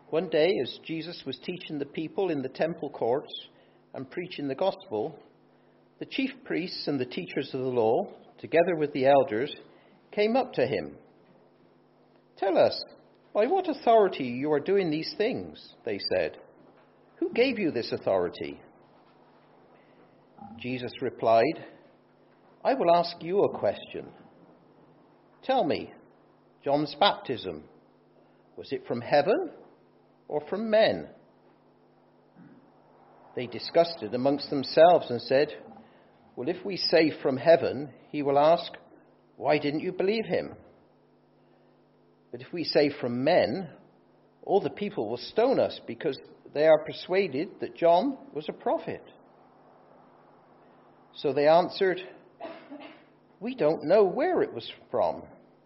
One day, as Jesus was teaching the people in the temple courts and preaching the gospel, the chief priests and the teachers of the law, together with the elders, came up to him. "Tell us, by what authority you are doing these things?" they said. "Who gave you this authority?" Jesus replied, "I will ask you a question. Tell me, John's baptism, was it from heaven or from men?" They discussed it amongst themselves and said, "Well, if we say from heaven, he will ask, 'Why didn't you believe him?' But if we say from men, all the people will stone us because they are persuaded that John was a prophet." So they answered, "We don't know where it was from."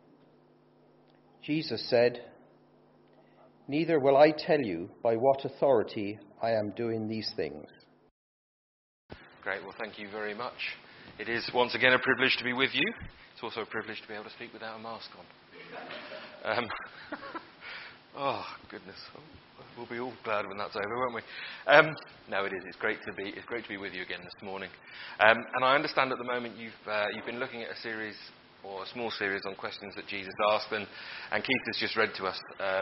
Jesus said, "Neither will I tell you by what authority I am doing these things." Great, well, thank you very much. It is once again a privilege to be with you. It's also a privilege to be able to speak without a mask on. Oh, goodness. We'll be all glad when that's over, won't we? No, it is. It's great to be with you again this morning. And I understand at the moment you've been looking at a series, or a small series, on questions that Jesus asked, and Keith has just read to us.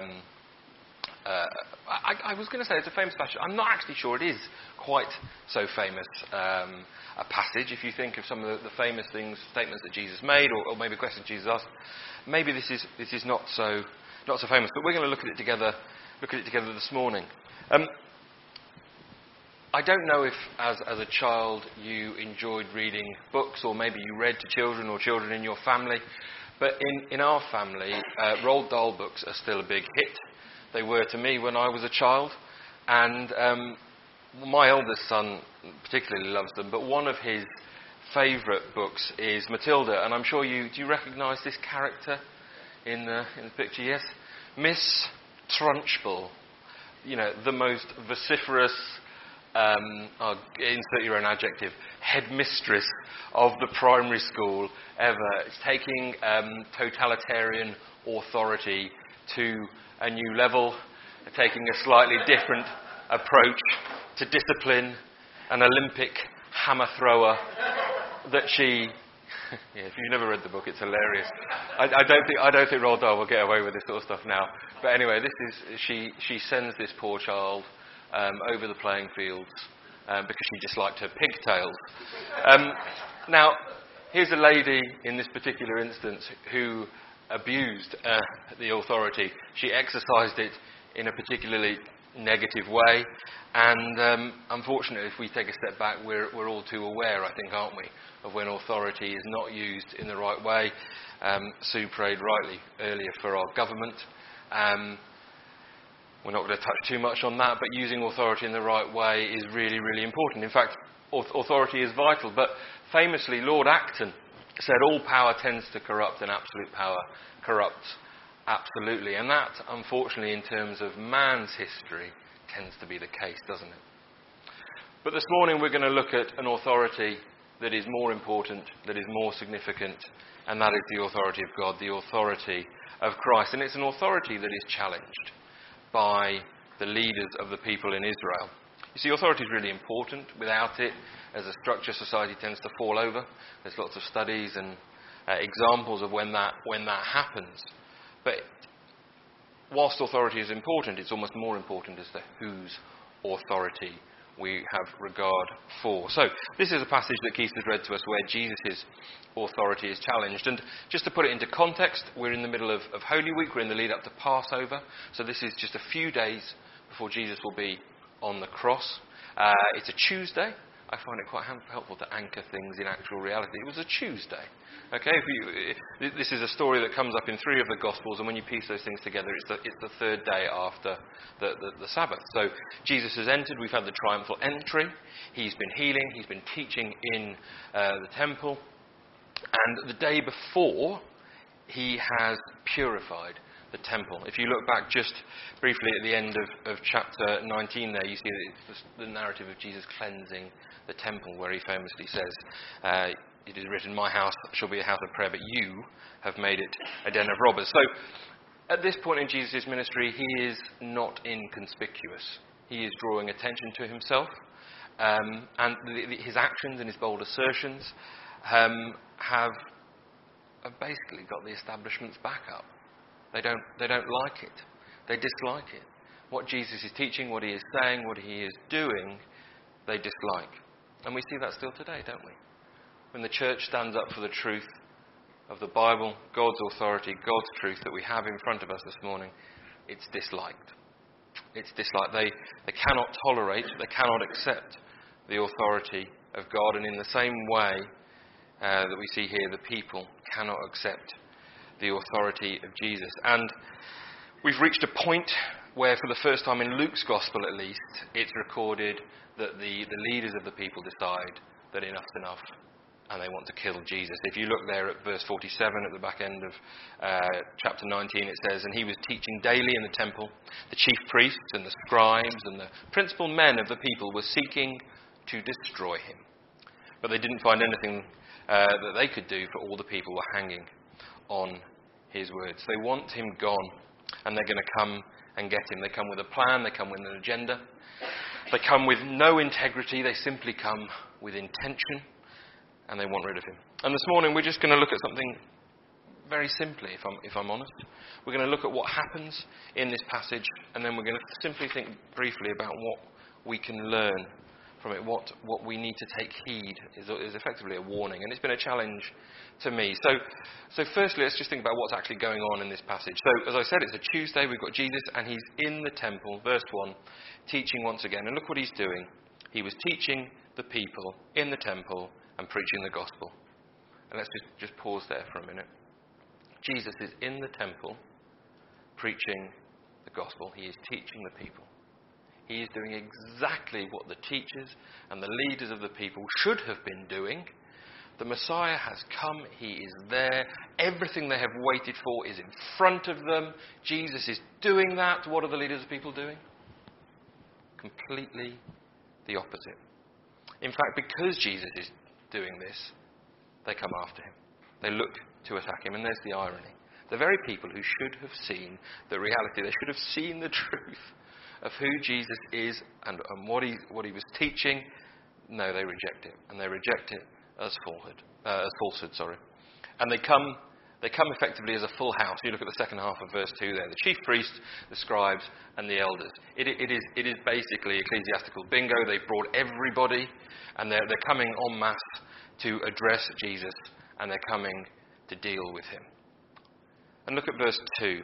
I was going to say it's a famous passage. I'm not actually sure it is quite so famous a passage. If you think of some of the famous statements that Jesus made, or maybe questions Jesus asked, maybe this is not so famous. But we're going to look at it together this morning. I don't know if, as a child, you enjoyed reading books, or maybe you read to children or children in your family. But in our family, Roald Dahl books are still a big hit. They were to me when I was a child, and my eldest son particularly loves them. But one of his favourite books is Matilda, and I'm sure do you recognise this character in the picture? Yes, Miss Trunchbull. You know, the most vociferous, insert your own adjective, headmistress of the primary school ever. It's taking totalitarian authority to a new level, taking a slightly different approach to discipline, an Olympic hammer thrower that she... Yeah, if you've never read the book, it's hilarious. I don't think Roald Dahl will get away with this sort of stuff now. But anyway, she sends this poor child over the playing fields because she just liked her pigtails. Now, here's a lady in this particular instance who abused the authority. She exercised it in a particularly negative way, and unfortunately, if we take a step back, we're all too aware, I think, aren't we, of when authority is not used in the right way. Sue prayed rightly earlier for our government. We're not going to touch too much on that, but using authority in the right way is really, really important. In fact, authority is vital. But famously, Lord Acton said all power tends to corrupt, and absolute power corrupts absolutely. And that, unfortunately, in terms of man's history, tends to be the case, doesn't it? But this morning we're going to look at an authority that is more important, that is more significant, and that is the authority of God, the authority of Christ. And it's an authority that is challenged by the leaders of the people in Israel. You see, authority is really important. Without it, as a structure, society tends to fall over. There's lots of studies and examples of when that happens. But whilst authority is important, it's almost more important as to whose authority we have regard for. So, this is a passage that Keith has read to us where Jesus' authority is challenged. And just to put it into context, we're in the middle of Holy Week. We're in the lead up to Passover. So this is just a few days before Jesus will be on the cross. It's a Tuesday. I find it quite helpful to anchor things in actual reality. It was a Tuesday. Okay, this is a story that comes up in 3 of the Gospels, and when you piece those things together, it's the 3rd day after the Sabbath. So Jesus has entered. We've had the triumphal entry. He's been healing. He's been teaching in the temple. And the day before, he has purified the temple. If you look back just briefly at the end of chapter 19 there, you see that it's the narrative of Jesus cleansing the temple, where he famously says, it is written, "My house shall be a house of prayer, but you have made it a den of robbers." So At this point in Jesus' ministry, he is not inconspicuous. He is drawing attention to himself, and his actions and his bold assertions have basically got the establishment's back up. They don't like it. They dislike it. What Jesus is teaching, what he is saying, what he is doing, they dislike. And we see that still today, don't we? When the church stands up for the truth of the Bible, God's authority, God's truth that we have in front of us this morning, it's disliked. It's disliked. They cannot tolerate, they cannot accept the authority of God. And in the same way that we see here, the people cannot accept the authority of Jesus. And we've reached a point where, for the first time in Luke's Gospel at least, it's recorded that the leaders of the people decide that enough's enough and they want to kill Jesus. If you look there at verse 47 at the back end of chapter 19, it says, "And he was teaching daily in the temple. The chief priests and the scribes and the principal men of the people were seeking to destroy him. But they didn't find anything that they could do, for all the people were hanging on his words." They want him gone, and they're going to come and get him. They come with a plan, they come with an agenda. They come with no integrity, they simply come with intention, and they want rid of him. And this morning we're just going to look at something very simply, if I'm honest. We're going to look at what happens in this passage, and then we're going to simply think briefly about what we can learn from it, what we need to take heed is effectively a warning. And it's been a challenge to me. So firstly, let's just think about what's actually going on in this passage. So, as I said, it's a Tuesday. We've got Jesus, and he's in the temple, verse 1, teaching once again. And look what he's doing. He was teaching the people in the temple and preaching the gospel. And let's just pause there for a minute. Jesus is in the temple preaching the gospel. He is teaching the people. He is doing exactly what the teachers and the leaders of the people should have been doing. The Messiah has come. He is there. Everything they have waited for is in front of them. Jesus is doing that. What are the leaders of the people doing? Completely the opposite. In fact, because Jesus is doing this, they come after him. They look to attack him. And there's the irony. The very people who should have seen the reality, they should have seen the truth of who Jesus is and what he was teaching, no, they reject it. And they reject it as falsehood. And they come effectively as a full house. You look at the second half of verse 2 there. The chief priests, the scribes, and the elders. It is basically ecclesiastical bingo. They've brought everybody, and they're coming en masse to address Jesus, and they're coming to deal with him. And look at verse 2.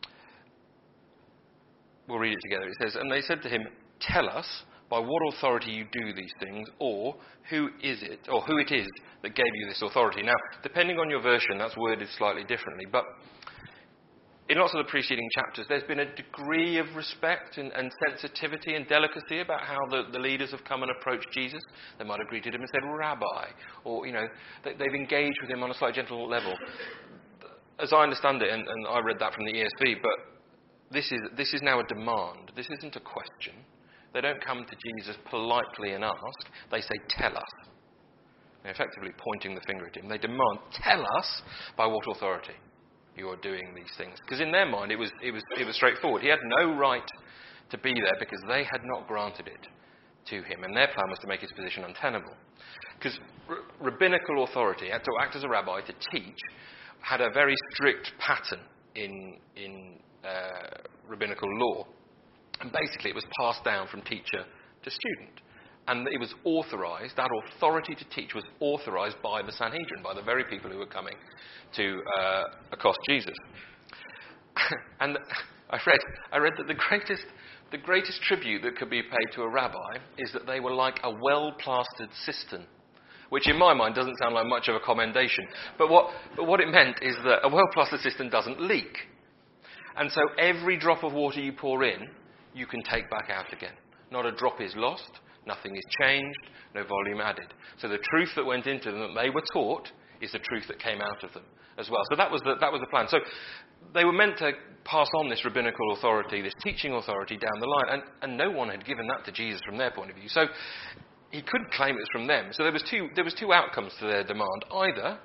We'll read it together. It says, "And they said to him, 'Tell us by what authority you do these things, or who it is that gave you this authority.'" Now, depending on your version, that's worded slightly differently. But in lots of the preceding chapters, there's been a degree of respect and sensitivity and delicacy about how the leaders have come and approached Jesus. They might have greeted him and said, "Rabbi," or, they've engaged with him on a slightly gentle level. As I understand it, and I read that from the ESV, but this is now a demand. This isn't a question. They don't come to Jesus politely and ask. They say, "Tell us." They're effectively pointing the finger at him. They demand, "Tell us by what authority you are doing these things." Because in their mind, it was straightforward. He had no right to be there because they had not granted it to him. And their plan was to make his position untenable. Because rabbinical authority, to act as a rabbi, to teach, had a very strict pattern in rabbinical law. And basically it was passed down from teacher to student. And it was authorised, that authority to teach was authorised by the Sanhedrin, by the very people who were coming to accost Jesus. And I read that the greatest tribute that could be paid to a rabbi is that they were like a well-plastered cistern, which in my mind doesn't sound like much of a commendation. But what it meant is that a well-plastered cistern doesn't leak. And so every drop of water you pour in, you can take back out again. Not a drop is lost, nothing is changed, no volume added. So the truth that went into them, that they were taught, is the truth that came out of them as well. So that was the plan. So they were meant to pass on this rabbinical authority, this teaching authority down the line, and no one had given that to Jesus from their point of view. So he couldn't claim it was from them. So there was two outcomes to their demand. Either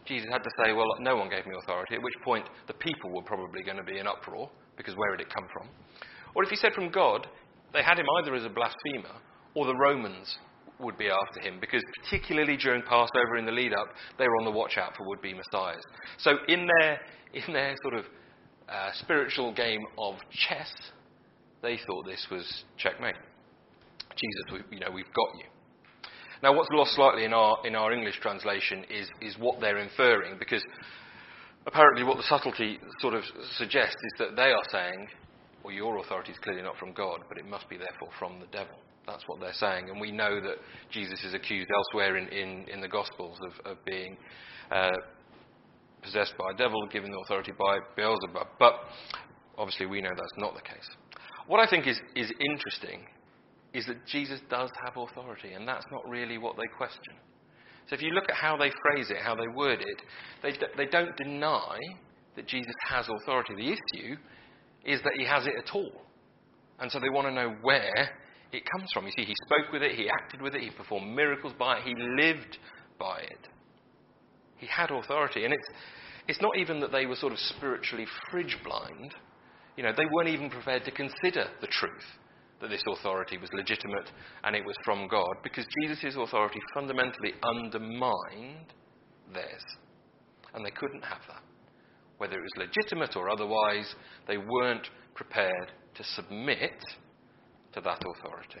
Jesus had to say, well, no one gave me authority, at which point the people were probably going to be in uproar, because where had it come from? Or if he said from God, they had him either as a blasphemer, or the Romans would be after him, because particularly during Passover in the lead-up, they were on the watch out for would-be messiahs. So in their sort of spiritual game of chess, they thought this was checkmate. Jesus, we've got you. Now, what's lost slightly in our English translation is what they're inferring, because apparently what the subtlety sort of suggests is that they are saying, well, your authority is clearly not from God, but it must be therefore from the devil. That's what they're saying. And we know that Jesus is accused elsewhere in the Gospels of being possessed by a devil, given the authority by Beelzebub. But obviously we know that's not the case. What I think is interesting is that Jesus does have authority, and that's not really what they question. So if you look at how they phrase it, how they word it, they don't deny that Jesus has authority. The issue is that he has it at all. And so they want to know where it comes from. You see, he spoke with it, he acted with it, he performed miracles by it, he lived by it. He had authority. And it's not even that they were sort of spiritually fridge blind. They weren't even prepared to consider the truth that this authority was legitimate and it was from God, because Jesus' authority fundamentally undermined theirs. And they couldn't have that. Whether it was legitimate or otherwise, they weren't prepared to submit to that authority.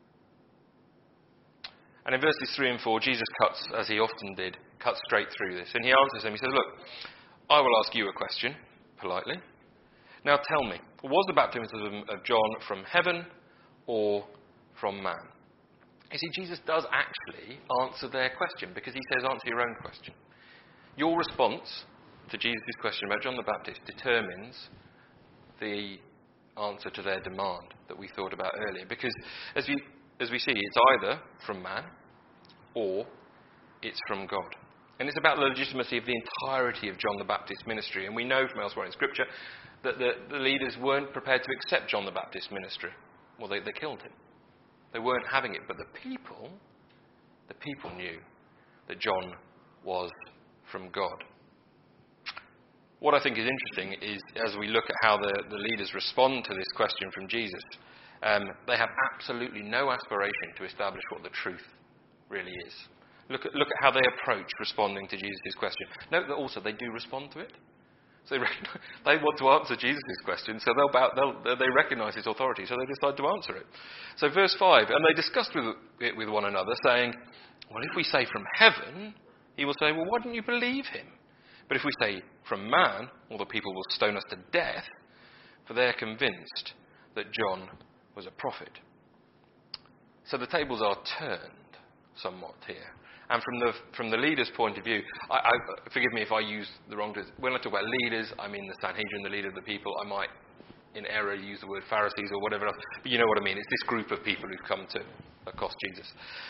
And in verses 3 and 4, Jesus cuts, as he often did, cuts straight through this. And he answers them. He says, look, I will ask you a question, politely. Now tell me, was the baptism of John from heaven or from man? You see, Jesus does actually answer their question, because he says, answer your own question. Your response to Jesus' question about John the Baptist determines the answer to their demand that we thought about earlier. Because as we see, it's either from man or it's from God. And it's about the legitimacy of the entirety of John the Baptist's ministry. And we know from elsewhere in Scripture that the leaders weren't prepared to accept John the Baptist's ministry. Well, they killed him. They weren't having it. But the people knew that John was from God. What I think is interesting is, as we look at how the leaders respond to this question from Jesus, they have absolutely no aspiration to establish what the truth really is. Look at how they approach responding to Jesus' question. Note that also they do respond to it. So they want to answer Jesus' question, so they recognise his authority, so they decide to answer it. So verse 5, and they discussed it with one another, saying, well, if we say from heaven, he will say, well, why didn't you believe him? But if we say from man, all the people will stone us to death, for they are convinced that John was a prophet. So the tables are turned somewhat here. And from the leader's point of view, forgive me if I use the wrong term. When I talk about leaders, I mean the Sanhedrin, the leader of the people. I might, in error, use the word Pharisees or whatever else. But you know what I mean. It's this group of people who've come to accost Jesus.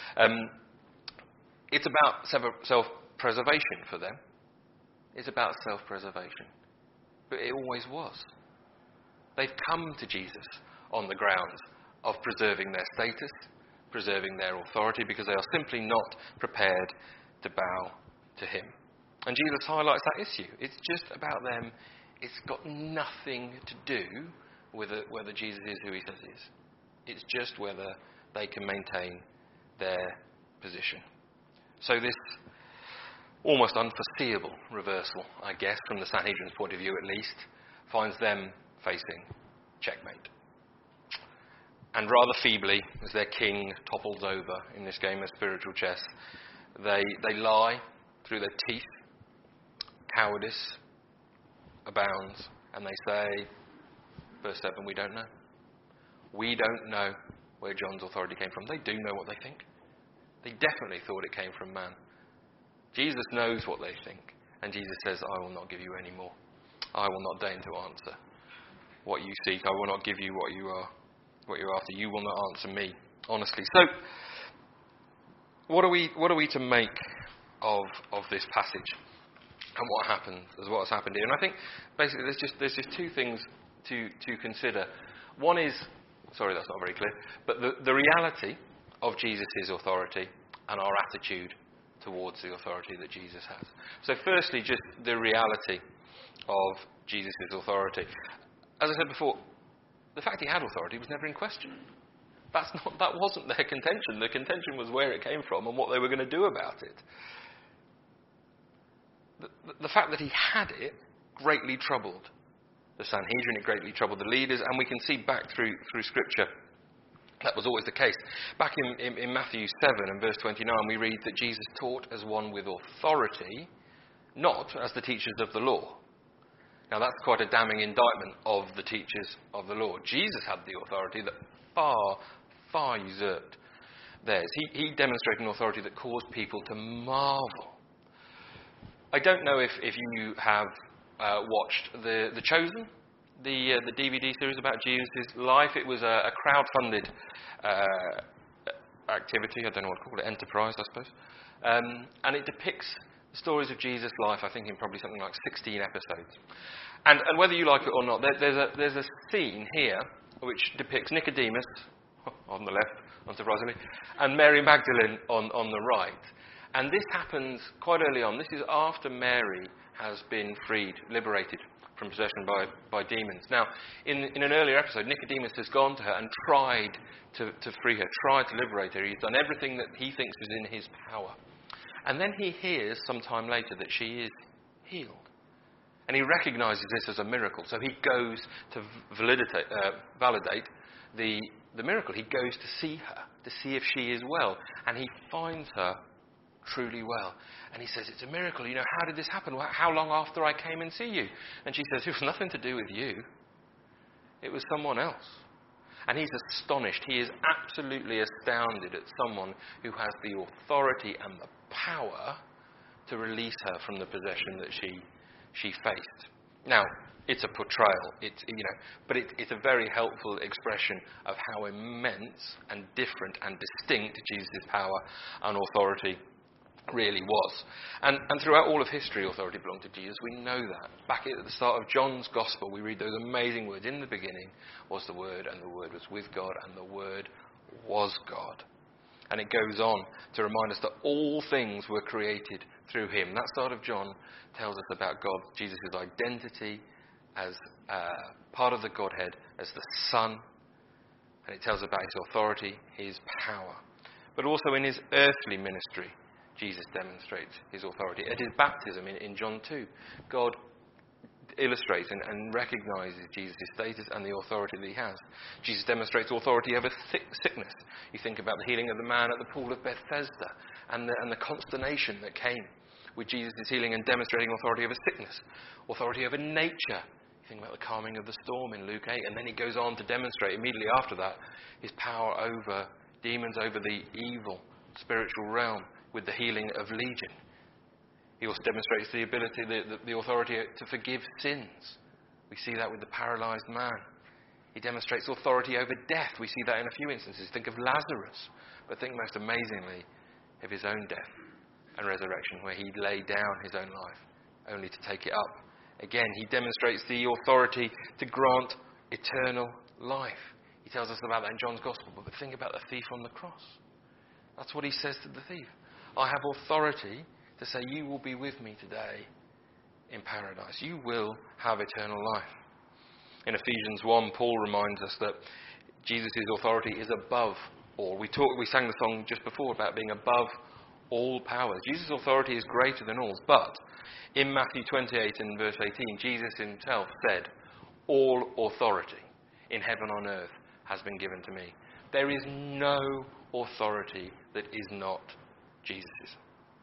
It's about self-preservation for them. It's about self-preservation. But it always was. They've come to Jesus on the grounds of preserving their status, preserving their authority, because they are simply not prepared to bow to him. And Jesus highlights that issue. It's just about them. It's got nothing to do with whether Jesus is who he says he is. It's just whether they can maintain their position. So this almost unforeseeable reversal, I guess, from the Sanhedrin's point of view at least, finds them facing checkmate. And rather feebly, as their king topples over in this game of spiritual chess, they lie through their teeth. Cowardice abounds, and they say, verse 7, we don't know. We don't know where John's authority came from. They do know what they think. They definitely thought it came from man. Jesus knows what they think, and Jesus says, I will not give you any more. I will not deign to answer what you seek. I will not give you what you're after. You will not answer me honestly. So, what are we to make of this passage and what has happened here? And I think basically there's just two things to consider. One is, sorry, that's not very clear, but the reality of Jesus' authority and our attitude towards the authority that Jesus has. So firstly, just the reality of Jesus' authority. As I said before, the fact he had authority was never in question. That wasn't their contention. The contention was where it came from and what they were going to do about it. The fact that he had it greatly troubled the Sanhedrin, it greatly troubled the leaders, and we can see back through Scripture that was always the case. Back in Matthew 7 and verse 29, we read that Jesus taught as one with authority, not as the teachers of the law. Now that's quite a damning indictment of the teachers of the law. Jesus had the authority that far usurped theirs. He demonstrated an authority that caused people to marvel. I don't know if you have watched The Chosen, the DVD series about Jesus' life. It was a crowd-funded activity. I don't know what to call it, enterprise, I suppose. And it depicts the stories of Jesus' life, I think, in probably something like 16 episodes. And whether you like it or not, there's a scene here which depicts Nicodemus on the left, unsurprisingly, and Mary Magdalene on the right. And this happens quite early on. This is after Mary has been freed, liberated from possession by demons. Now, in an earlier episode, Nicodemus has gone to her and tried to free her, tried to liberate her. He's done everything that he thinks is in his power. And then he hears sometime later that she is healed. And he recognises this as a miracle. So he goes to validate the miracle. He goes to see her, to see if she is well. And he finds her truly well. And he says, it's a miracle. You know, how did this happen? How long after I came and see you? And she says, it was nothing to do with you. It was someone else. And he's astonished. He is absolutely astounded at someone who has the authority and the power to release her from the possession that she faced. Now, it's a portrayal, but it's a very helpful expression of how immense and different and distinct Jesus' power and authority really was. And throughout all of history, authority belonged to Jesus. We know that. Back at the start of John's Gospel, we read those amazing words. In the beginning was the Word, and the Word was with God, and the Word was God. And it goes on to remind us that all things were created through him. That start of John tells us about God, Jesus' identity as part of the Godhead, as the Son. And it tells us about his authority, his power. But also in his earthly ministry, Jesus demonstrates his authority. At his baptism in John 2, God illustrates and recognises Jesus' status and the authority that he has. Jesus demonstrates authority over sickness. You think about the healing of the man at the pool of Bethesda and the consternation that came with Jesus' healing and demonstrating authority over sickness, authority over nature. You think about the calming of the storm in Luke 8, and then he goes on to demonstrate immediately after that his power over demons, over the evil spiritual realm with the healing of Legion. He also demonstrates the ability, the authority to forgive sins. We see that with the paralysed man. He demonstrates authority over death. We see that in a few instances. Think of Lazarus, but think most amazingly of his own death and resurrection, where he laid down his own life, only to take it up again. He demonstrates the authority to grant eternal life. He tells us about that in John's Gospel, but think about the thief on the cross. That's what he says to the thief. I have authority to say, you will be with me today in paradise. You will have eternal life. In Ephesians 1, Paul reminds us that Jesus' authority is above all. We sang the song just before about being above all powers. Jesus' authority is greater than all. But in Matthew 28 and verse 18, Jesus himself said, all authority in heaven and on earth has been given to me. There is no authority that is not Jesus's.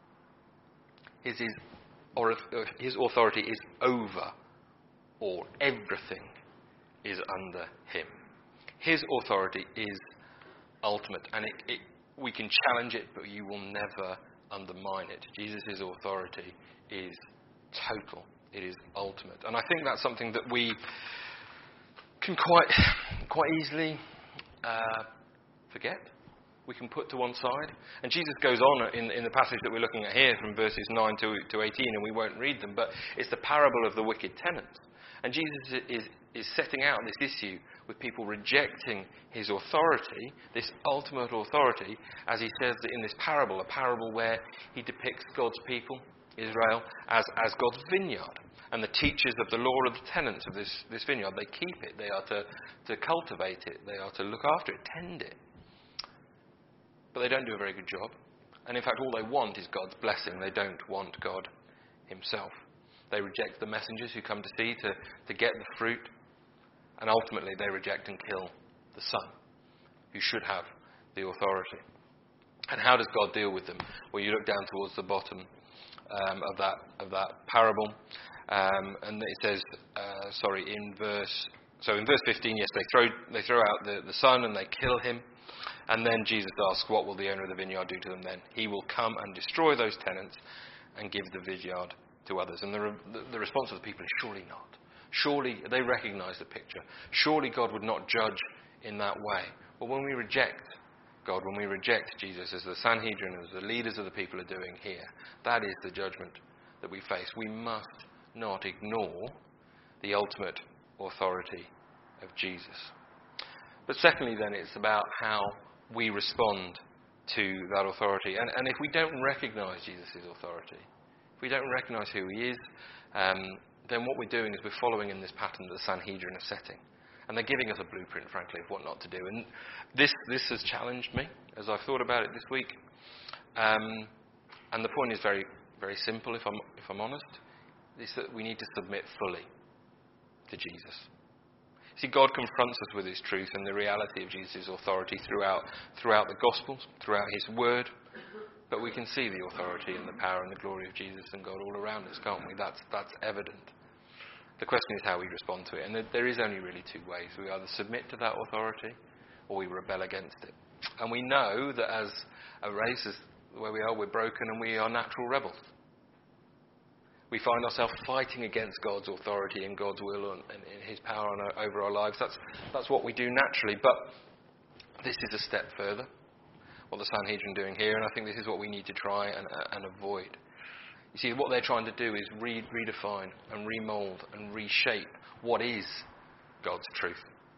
His authority is over all. Everything is under him. His authority is ultimate, and we can challenge it, but you will never undermine it. Jesus' authority is total. It is ultimate. And I think that's something that we can quite easily forget. We can put to one side. And Jesus goes on in the passage that we're looking at here from verses 9 to 18, and we won't read them, but it's the parable of the wicked tenant. And Jesus is setting out this issue with people rejecting his authority, this ultimate authority, as he says in this parable, a parable where he depicts God's people, Israel, as God's vineyard. And the teachers of the law are the tenants of this vineyard. They keep it. They are to cultivate it. They are to look after it, tend it. But they don't do a very good job. And in fact, all they want is God's blessing. They don't want God himself. They reject the messengers who come to see to get the fruit. And ultimately, they reject and kill the Son, who should have the authority. And how does God deal with them? Well, you look down towards the bottom of that parable, and it says, in verse 15, yes, they throw out the Son and they kill him. And then Jesus asks, what will the owner of the vineyard do to them then? He will come and destroy those tenants and give the vineyard to others. And the response of the people is, surely not. Surely, they recognise the picture. Surely God would not judge in that way. Well, when we reject God, when we reject Jesus, as the Sanhedrin, as the leaders of the people are doing here, that is the judgment that we face. We must not ignore the ultimate authority of Jesus. But secondly, then, it's about how we respond to that authority. And if we don't recognise Jesus' authority, if we don't recognise who he is, then what we're doing is we're following in this pattern that the Sanhedrin are setting. And they're giving us a blueprint, frankly, of what not to do. And this has challenged me as I've thought about it this week. And the point is very, very simple, if I'm honest, is that we need to submit fully to Jesus. See, God confronts us with his truth and the reality of Jesus' authority throughout the Gospels, throughout his word. But we can see the authority and the power and the glory of Jesus and God all around us, can't we? That's evident. The question is how we respond to it. And there is only really two ways. We either submit to that authority or we rebel against it. And we know that as a race, as where we are, we're broken and we are natural rebels. We find ourselves fighting against God's authority and God's will and his power over our lives. That's what we do naturally. But this is a step further, what the Sanhedrin are doing here, and I think this is what we need to try and avoid. You see, what they're trying to do is redefine and remould and reshape what is God's truth.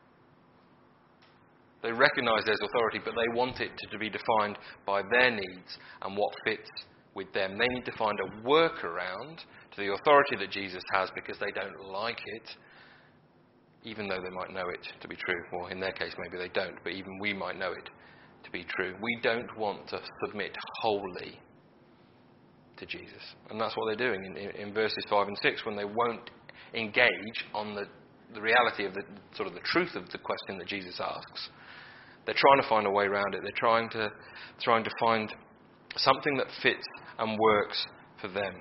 They recognise there's authority, but they want it to be defined by their needs and what fits with them. They need to find a workaround to the authority that Jesus has because they don't like it, even though they might know it to be true. Or in their case, maybe they don't, but even we might know it to be true. We don't want to submit wholly to Jesus. And that's what they're doing in verses 5 and 6, when they won't engage on the reality of the truth of the question that Jesus asks. They're trying to find a way around it. They're trying to find something that fits and works for them.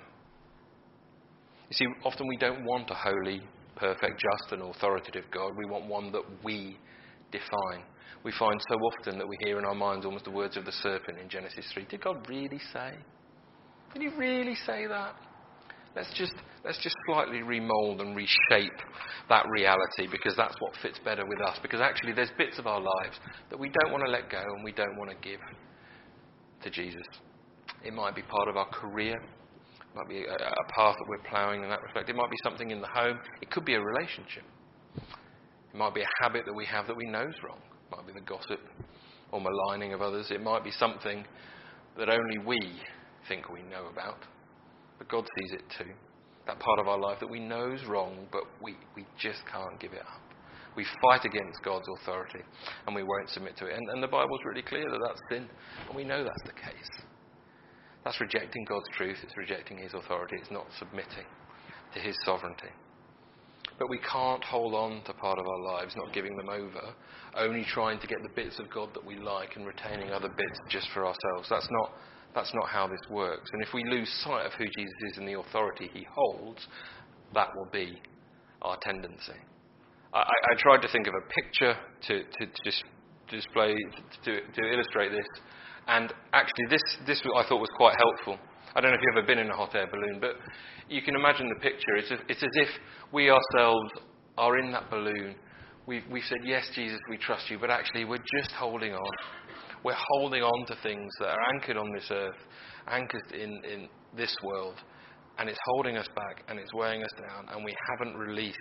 You see, often we don't want a holy, perfect, just and authoritative God. We want one that we define. We find so often that we hear in our minds almost the words of the serpent in Genesis 3. Did God really say? Did he really say that? Let's just slightly remould and reshape that reality because that's what fits better with us. Because actually there's bits of our lives that we don't want to let go and we don't want to give to Jesus. It might be part of our career. It might be a path that we're ploughing in that respect. It might be something in the home. It could be a relationship. It might be a habit that we have that we know is wrong. It might be the gossip or maligning of others. It might be something that only we think we know about. But God sees it too. That part of our life that we know is wrong, but we just can't give it up. We fight against God's authority and we won't submit to it. And the Bible's really clear that that's sin. And we know that's the case. That's rejecting God's truth. It's rejecting his authority. It's not submitting to his sovereignty. But we can't hold on to part of our lives, not giving them over, only trying to get the bits of God that we like and retaining other bits just for ourselves. That's not how this works. And if we lose sight of who Jesus is and the authority he holds, that will be our tendency. I tried to think of a picture to display, to illustrate this. And actually this I thought was quite helpful. I don't know if you've ever been in a hot air balloon, but you can imagine the picture. It's as if we ourselves are in that balloon. We've said, yes, Jesus, we trust you, but actually we're just holding on. We're holding on to things that are anchored on this earth, anchored in this world, and it's holding us back and it's weighing us down, and we haven't released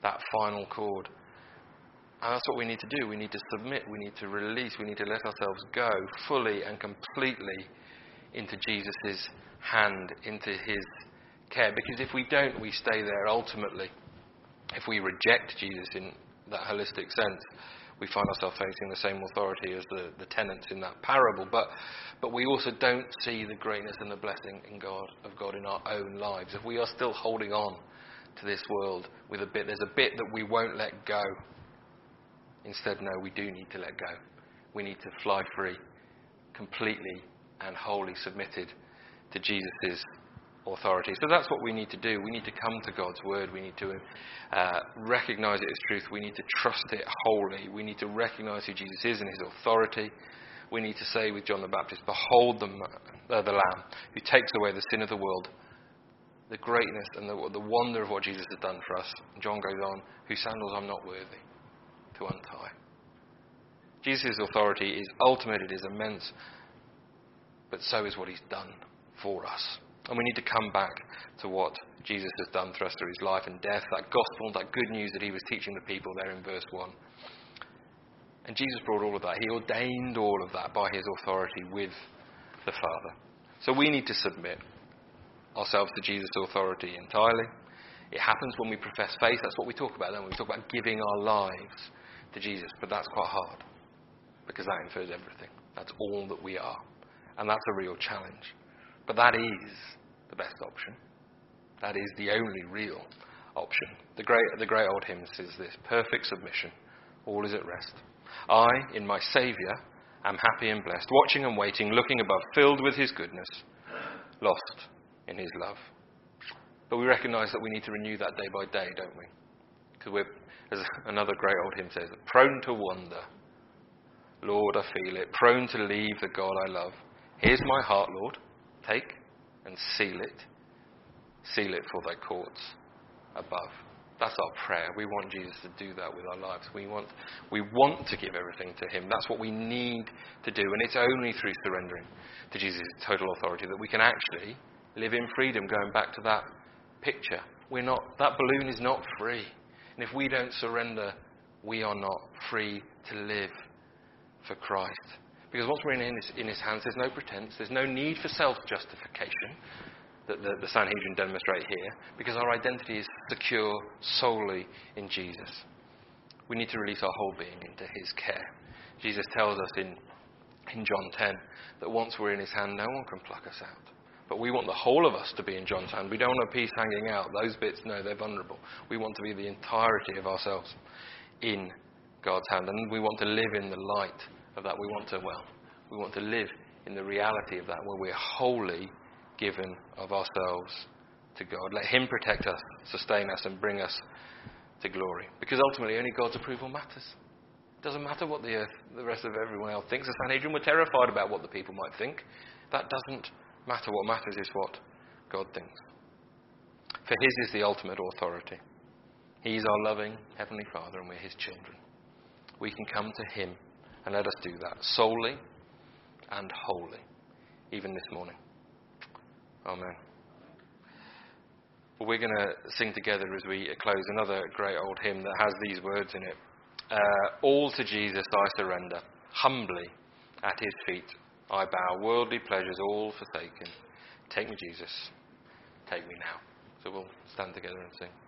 that final chord. And that's what we need to do. We need to submit. We need to release. We need to let ourselves go fully and completely into Jesus' hand, into his care. Because if we don't, we stay there ultimately. If we reject Jesus in that holistic sense, we find ourselves facing the same authority as the tenants in that parable. But we also don't see the greatness and the blessing of God in our own lives. If we are still holding on to this world with there's a bit that we won't let go. Instead, no, we do need to let go. We need to fly free, completely and wholly submitted to Jesus' authority. So that's what we need to do. We need to come to God's word. We need to recognise it as truth. We need to trust it wholly. We need to recognise who Jesus is and his authority. We need to say with John the Baptist, behold the Lamb who takes away the sin of the world. The greatness and the wonder of what Jesus has done for us. And John goes on, whose sandals I'm not worthy to untie. Jesus' authority is ultimate, it is immense, but so is what he's done for us. And we need to come back to what Jesus has done for us through his life and death, that gospel, that good news that he was teaching the people there in verse 1. And Jesus brought all of that. He ordained all of that by his authority with the Father. So we need to submit ourselves to Jesus' authority entirely. It happens when we profess faith. That's what we talk about then. We talk about giving our lives to Jesus. But that's quite hard, because that infers everything. That's all that we are. And that's a real challenge. But that is the best option. That is the only real option. The great old hymn says this: perfect submission, all is at rest. I, in my Saviour, am happy and blessed, watching and waiting, looking above, filled with his goodness, lost in his love. But we recognise that we need to renew that day by day, don't we? Because we're, as another great old hymn says, prone to wander. Lord, I feel it, prone to leave the God I love. Here's my heart, Lord, take and seal it. Seal it for thy courts above. That's our prayer. We want Jesus to do that with our lives. We want to give everything to him. That's what we need to do. And it's only through surrendering to Jesus' total authority that we can actually live in freedom. Going back to that picture, that balloon is not free. And if we don't surrender, we are not free to live for Christ. Because once we're in his hands, there's no pretense. There's no need for self-justification that the Sanhedrin demonstrate here, because our identity is secure solely in Jesus. We need to release our whole being into his care. Jesus tells us in John 10 that once we're in his hand, no one can pluck us out. But we want the whole of us to be in John's hand. We don't want a piece hanging out. Those bits, no, they're vulnerable. We want to be the entirety of ourselves in God's hand. And we want to live in the light of that. We want to live in the reality of that, where we're wholly given of ourselves to God. Let him protect us, sustain us, and bring us to glory. Because ultimately, only God's approval matters. It doesn't matter what the rest of everyone else thinks. The Sanhedrin were terrified about what the people might think. That doesn't matter. What matters is what God thinks. For his is the ultimate authority. He's our loving Heavenly Father, and we're his children. We can come to him, and let us do that solely and wholly, even this morning. Amen. Well, we're going to sing together as we close another great old hymn that has these words in it. All to Jesus I surrender, humbly at his feet I bow, worldly pleasures all forsaken. Take me, Jesus, take me now. So we'll stand together and sing.